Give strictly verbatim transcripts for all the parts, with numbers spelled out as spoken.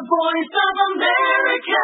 voice of America.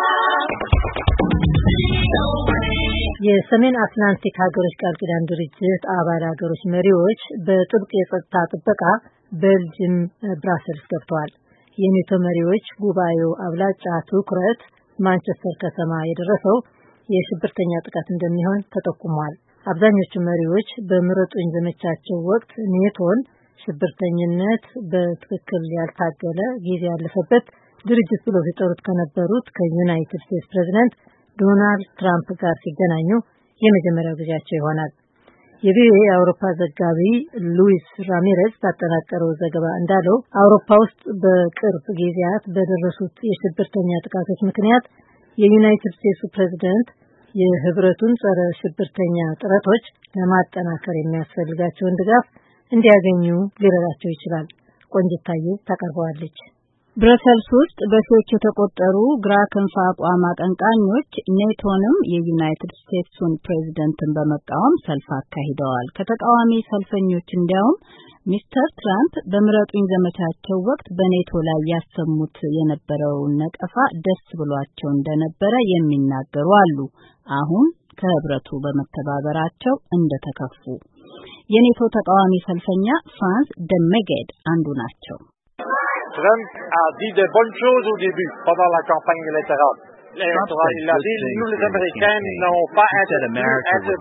የሰሜን አትላንቲክ ሀገሮች ቃል ኪዳን ድርጅት አባል ሀገሮች መሪዎች በጥብቅ የጸጥታ ጥበቃ ቤልጅየም ብራሰልስ ገብተዋል። የኔቶ መሪዎች ጉባኤው አብላጫ ትኩረት ማንቸስተር ከተማ የደረሰው የሽብርተኛ ጥቃት እንደሚሆን ተጠቁሟል። አብዛኞቹ መሪዎች በምረጡኝ ዘመቻቸው ወቅት ኔቶን ሽብርተኝነት በትክክል ያልታገለ ጊዜ ያለፈበት ድርጅት ብለው ሲጠሩት ከነበሩት ከዩናይትድ ስቴትስ ፕሬዝዳንት ዶናልድ ትራምፕ ጋር ሲገናኙ የመጀመሪያው ጊዜያቸው ይሆናል። የቪኦኤ የአውሮፓ ዘጋቢ ሉዊስ ራሚሬዝ ባጠናቀረው ዘገባ እንዳለው አውሮፓ ውስጥ በቅርብ ጊዜያት በደረሱት የሽብርተኛ ጥቃቶች ምክንያት የዩናይትድ ስቴትስ ፕሬዝዳንት የህብረቱን ጸረ ሽብርተኛ ጥረቶች ለማጠናከር የሚያስፈልጋቸውን ድጋፍ እንዲያገኙ ሊረዳቸው ይችላል። ቆንጅታዬ ታቀርበዋለች። ብራሰልስ ውስጥ በሺዎች የተቆጠሩ ግራ ክንፍ አቋም አቀንቃኞች ኔቶንም የዩናይትድ ስቴትሱን ፕሬዝዳንትን በመቃወም ሰልፍ አካሂደዋል። ከተቃዋሚ ሰልፈኞች እንዲያውም ሚስተር ትራምፕ በምረጡኝ ዘመቻቸው ወቅት በኔቶ ላይ ያሰሙት የነበረውን ነቀፋ ደስ ብሏቸው እንደነበረ የሚናገሩ አሉ። አሁን ከህብረቱ በመተባበራቸው እንደተከፉ የኔቶ ተቃዋሚ ሰልፈኛ ፍራንስ ደሜጌድ አንዱ ናቸው። Trump a dit de bonnes choses au début, pendant la campagne électorale. Il a dit, nous les Américains n'avons pas intervenir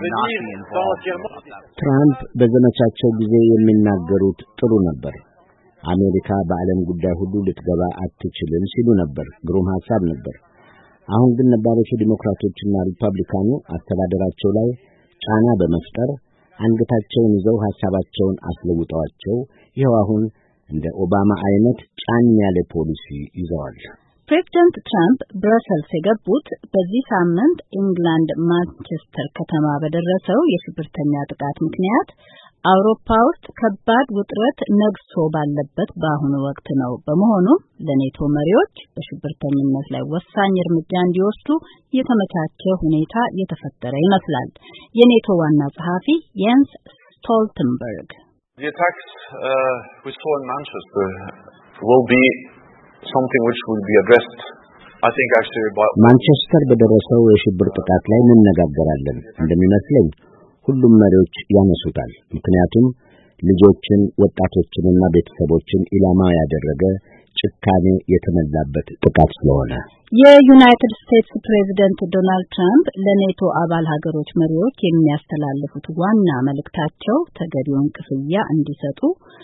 dans ትራምፕ በዘመቻቸው ጊዜ የሚናገሩት ጥሩ ነበር። አሜሪካ በዓለም ጉዳይ ሁሉ ልትገባ አትችልም ሲሉ ነበር። ግሩም ሐሳብ ነበር። አሁን ግን ነባሮቹ ዲሞክራቶችና ሪፐብሊካኑ አስተዳደራቸው ላይ ጫና በመፍጠር አንገታቸውን ይዘው ሐሳባቸውን አስለውጠዋቸው ይኸው አሁን እንደ ኦባማ አይነት ጫን ያለ ፖሊሲ ይዘዋል። ፕሬዝዳንት ትራምፕ ብራሰልስ የገቡት በዚህ ሳምንት ኢንግላንድ ማንቸስተር ከተማ በደረሰው የሽብርተኛ ጥቃት ምክንያት አውሮፓ ውስጥ ከባድ ውጥረት ነግሶ ባለበት በአሁኑ ወቅት ነው። በመሆኑም ለኔቶ መሪዎች በሽብርተኝነት ላይ ወሳኝ እርምጃ እንዲወስዱ የተመቻቸ ሁኔታ የተፈጠረ ይመስላል። የኔቶ ዋና ጸሐፊ የንስ ስቶልተንበርግ The attacks uh, we saw in Manchester will be something which will be addressed, I think, actually by... ማንቸስተር በደረሰው የሽብር ጥቃት ላይ እንነጋገራለን። እንደሚመስለኝ ሁሉም መሪዎች ያነሱታል። ምክንያቱም ልጆችን፣ ወጣቶችንና ቤተሰቦችን ኢላማ ያደረገ ጭካኔ የተመላበት ጥቃት ስለሆነ። የዩናይትድ ስቴትስ ፕሬዝዳንት ዶናልድ ትራምፕ ለኔቶ አባል ሀገሮች መሪዎች የሚያስተላልፉት ዋና መልእክታቸው ተገቢውን ክፍያ እንዲሰጡ፣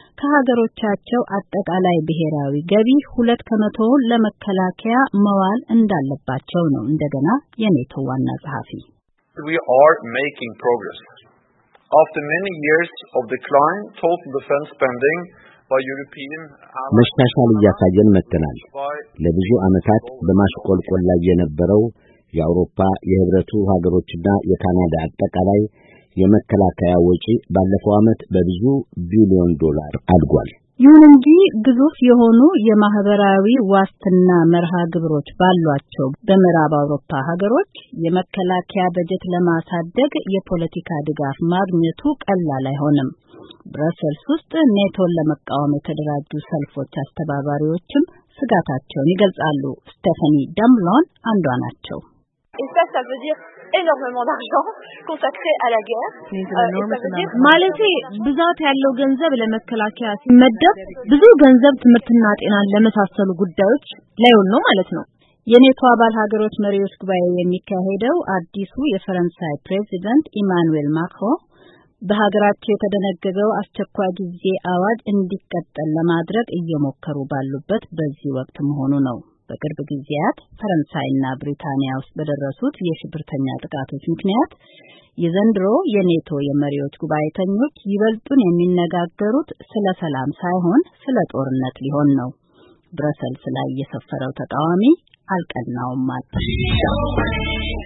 ከሀገሮቻቸው አጠቃላይ ብሔራዊ ገቢ ሁለት ከመቶውን ለመከላከያ መዋል እንዳለባቸው ነው። እንደገና የኔቶ ዋና ጸሐፊ We are making progress. After many years of decline, total defense spending by European መሻሻል እያሳየን መጥተናል። ለብዙ ዓመታት በማሽቆልቆል ላይ የነበረው የአውሮፓ የህብረቱ ሀገሮችና የካናዳ አጠቃላይ የመከላከያ ወጪ ባለፈው ዓመት በብዙ ቢሊዮን ዶላር አድጓል። ይሁን እንጂ ግዙፍ የሆኑ የማህበራዊ ዋስትና መርሃ ግብሮች ባሏቸው በምዕራብ አውሮፓ ሀገሮች የመከላከያ በጀት ለማሳደግ የፖለቲካ ድጋፍ ማግኘቱ ቀላል አይሆንም። ብራሰልስ ውስጥ ኔቶን ለመቃወም የተደራጁ ሰልፎች አስተባባሪዎችም ስጋታቸውን ይገልጻሉ። ስቴፈኒ ዳምሎን አንዷ ናቸው። ማለቴ ብዛት ያለው ገንዘብ ለመከላከያ ሲመደብ ብዙ ገንዘብ ትምህርትና ጤናን ለመሳሰሉ ጉዳዮች ላይውል ነው ማለት ነው። የኔቶ አባል ሀገሮች መሪዎች ጉባኤ የሚካሄደው አዲሱ የፈረንሳይ ፕሬዝዳንት ኢማኑኤል ማክሮን በሀገራቸው የተደነገገው አስቸኳይ ጊዜ አዋጅ እንዲቀጥል ለማድረግ እየሞከሩ ባሉበት በዚህ ወቅት መሆኑ ነው። በቅርብ ጊዜያት ፈረንሳይና ብሪታንያ ውስጥ በደረሱት የሽብርተኛ ጥቃቶች ምክንያት የዘንድሮ የኔቶ የመሪዎች ጉባኤተኞች ይበልጡን የሚነጋገሩት ስለ ሰላም ሳይሆን ስለ ጦርነት ሊሆን ነው። ብራሰልስ ላይ የሰፈረው ተቃዋሚ አልቀናውም ማለት